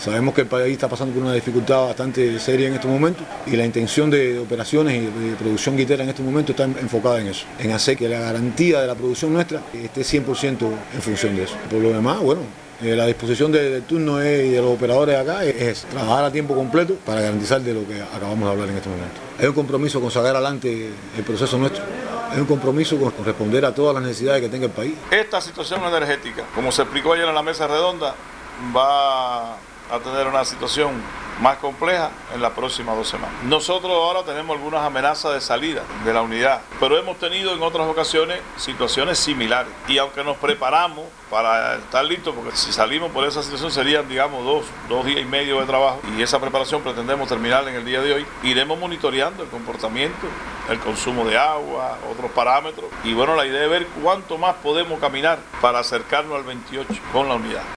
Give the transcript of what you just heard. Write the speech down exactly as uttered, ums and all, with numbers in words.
Sabemos que el país está pasando por una dificultad bastante seria en estos momentos y la intención de operaciones y de producción guitera en estos momentos está enfocada en eso, en hacer que la garantía de la producción nuestra esté cien por ciento en función de eso. Por lo demás, bueno, Eh, la disposición de, del turno es, y de los operadores acá es, es trabajar a tiempo completo para garantizar de lo que acabamos de hablar en este momento. Hay un compromiso con sacar adelante el proceso nuestro, hay un compromiso con responder a todas las necesidades que tenga el país. Esta situación energética, como se explicó ayer en la mesa redonda, va a tener una situación más compleja en las próximas dos semanas. Nosotros ahora tenemos algunas amenazas de salida de la unidad, pero hemos tenido en otras ocasiones situaciones similares y aunque nos preparamos para estar listos, porque si salimos por esa situación serían, digamos, dos, dos días y medio de trabajo y esa preparación pretendemos terminar en el día de hoy, iremos monitoreando el comportamiento, el consumo de agua, otros parámetros y bueno, la idea es ver cuánto más podemos caminar para acercarnos al veintiocho con la unidad.